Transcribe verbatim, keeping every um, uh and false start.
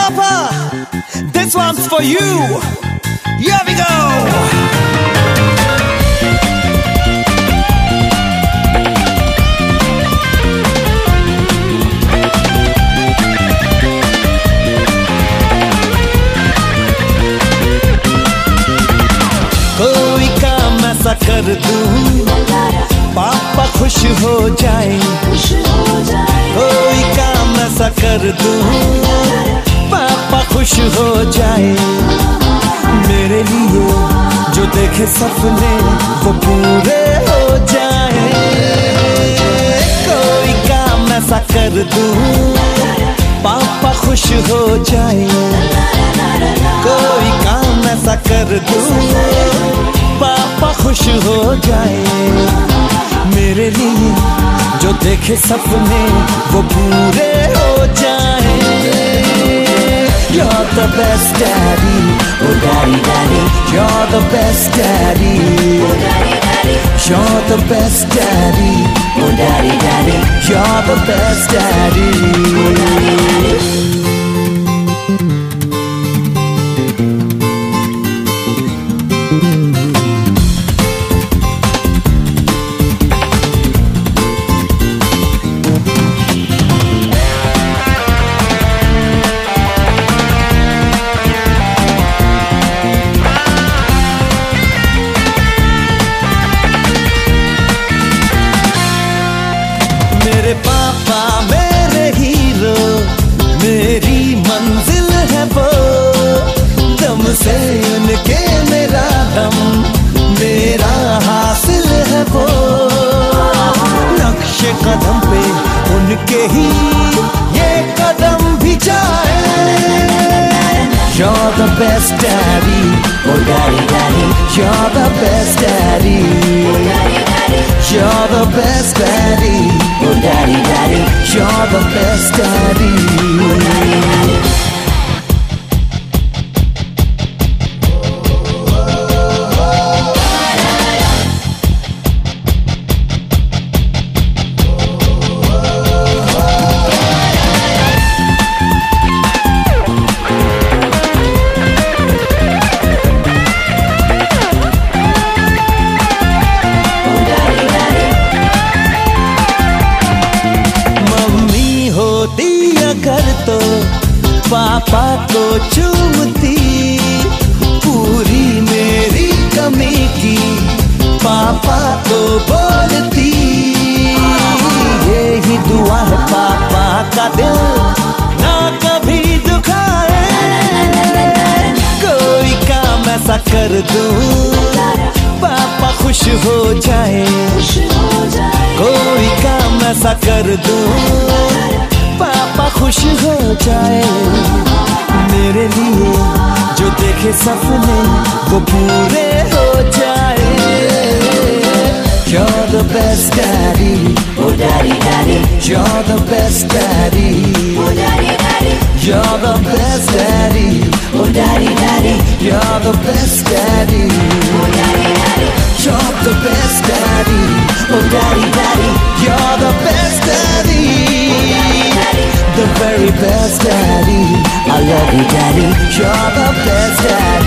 Papa, this one's for you. Here we go. कोई काम ऐसा कर दूं पापा खुश हो जाए, कोई काम ऐसा कर दूं पापा खुश हो जाए, मेरे लिए जो देखे सपने वो पूरे हो जाए। कोई काम ऐसा कर दूं पापा खुश हो जाए, कोई काम ऐसा कर दूं पापा खुश हो जाए, मेरे लिए जो देखे सपने वो पूरे हो जाए। You're the best daddy, oh daddy daddy, you're the best daddy, oh daddy daddy, you're the best daddy, oh daddy daddy, you're the best daddy, oh daddy daddy. मेरे पापा मेरे हीरो, मेरी मंजिल है वो, दम से उनके मेरा दम, मेरा हासिल है वो, नक्शे कदम पे उनके ही ये कदम भी जाए। You're the best daddy, oh daddy daddy, you're the best daddy, oh daddy daddy, you're the best daddy, oh daddy daddy, you're the best daddy, oh daddy daddy. कर तो पापा को चूमती, पूरी मेरी कमी की पापा को बोलती, यही दुआ है पापा का दिल ना कभी दुखाए। कोई काम ऐसा कर दूं पापा खुश हो जाए, कोई काम ऐसा कर दूं पापा खुश हो जाए, मेरे लिए जो देखे सपने वो पूरे हो जाए। You're the best daddy, oh daddy daddy, you're the best daddy, oh daddy daddy, you're the best daddy, oh daddy daddy, you're the best daddy, oh daddy daddy, you're the best daddy, oh daddy daddy, you're the best daddy, the very best daddy. I love you daddy, you're the best daddy.